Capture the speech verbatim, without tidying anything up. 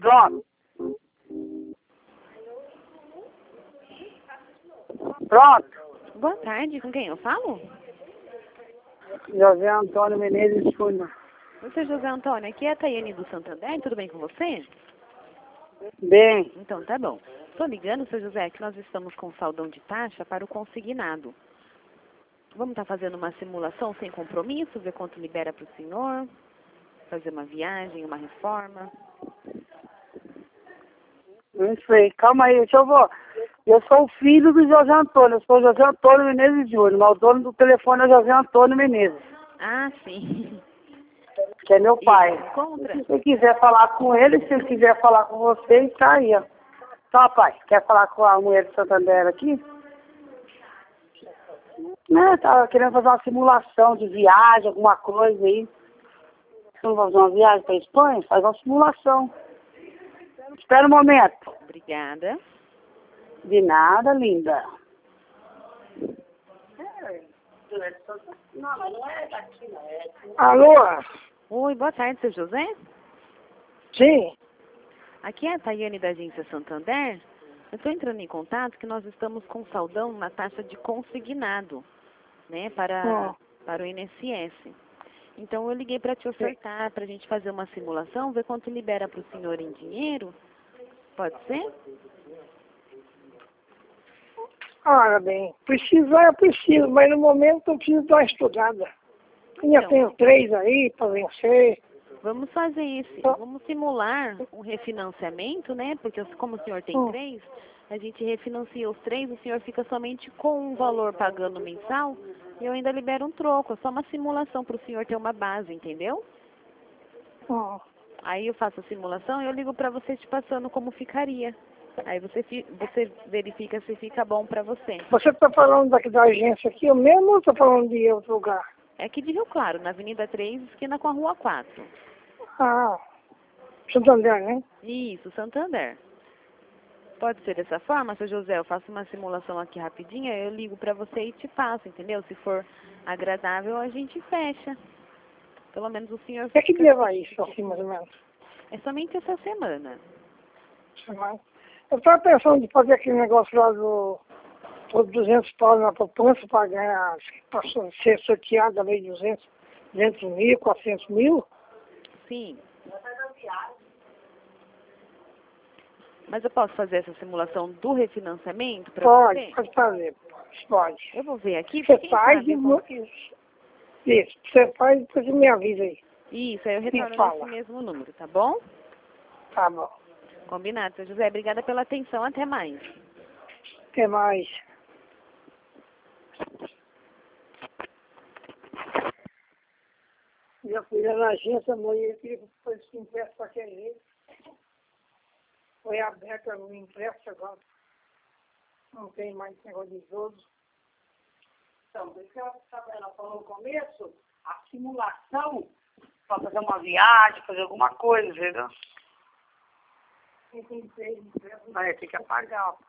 Pronto. Pronto. Boa tarde, com quem eu falo? José Antônio Menezes Júnior. Você, José Antônio, aqui é a Tayane do Santander, tudo bem com você? Bem, Então, tá bom. Estou ligando, seu José, que nós estamos com saldão de taxa para o consignado. Vamos estar fazendo uma simulação sem compromisso, ver quanto libera para o senhor, fazer uma viagem, uma reforma. não sei. Calma aí, deixa eu ver. Eu sou o filho do José Antônio. Eu sou o José Antônio Menezes Júnior, mas o dono do telefone é José Antônio Menezes, Ah, sim. que é meu pai. E encontra? Se você quiser falar com ele, se ele quiser falar com você, ele tá aí, ó. Tá, pai, quer falar com a mulher de Santander aqui? Né, tava querendo fazer uma simulação de viagem, alguma coisa aí. Você não vai fazer uma viagem para Espanha? Faz uma simulação. Espera um momento. Obrigada. De nada, linda. Alô? Oi, boa tarde, seu José. Sim. Aqui é a Tayane da agência Santander. Eu estou entrando em contato que nós estamos com saldão na taxa de consignado, né, para, Hum. para o I N S S. Então eu liguei para te ofertar, para a gente fazer uma simulação, ver quanto libera para o senhor em dinheiro. Pode ser? Olha bem, precisar eu preciso, mas no momento eu preciso dar uma estudada. Ainda Então. tenho três aí para vencer. Vamos fazer esse, Tá. vamos simular um refinanciamento, né? Porque como o senhor tem Hum. três, a gente refinancia os três, o senhor fica somente com um valor pagando mensal e eu ainda libero um troco. É só uma simulação para o senhor ter uma base, entendeu? Hum. Aí eu faço a simulação e eu ligo para você te passando como ficaria. Aí você, fi- você verifica se fica bom para você. Você está falando daqui da agência aqui, eu mesmo ou está falando de outro lugar? É aqui de Rio Claro, na Avenida três, esquina com a Rua quatro. Ah, Santander, né? Isso, Santander. Pode ser dessa forma, seu José? Eu faço uma simulação aqui rapidinha, eu ligo para você e te passo, entendeu? Se for agradável, a gente fecha. Pelo menos o senhor É que fica... dia vai isso assim, mais ou menos? É somente essa semana. Semana. Eu estava pensando em fazer aquele negócio lá do por duzentos pau na poupança para ganhar, para ser sorteado ali duzentos, duzentos mil, quatrocentos mil. Sim. Mas eu posso fazer essa simulação do refinanciamento para Pode, você? pode fazer, pode. Eu vou ver aqui, Você quem faz sabe e eu vou... isso. Isso, você faz e depois você me avisa aí. Isso, aí eu Me retorno fala. nesse mesmo número, tá bom? Tá bom. Combinado, seu José. Obrigada pela atenção. Até mais. Até mais. Já fui lá na agência, a mulher que foi esse empréstimo para aquele jeito. Foi aberto o empréstimo agora. Não tem mais esse negócio de juros. Então, por isso que ela ela falou no começo, a simulação para fazer uma viagem, fazer alguma coisa, entendeu? Quem tem três empréstimos. Aí tem que apagar, ó.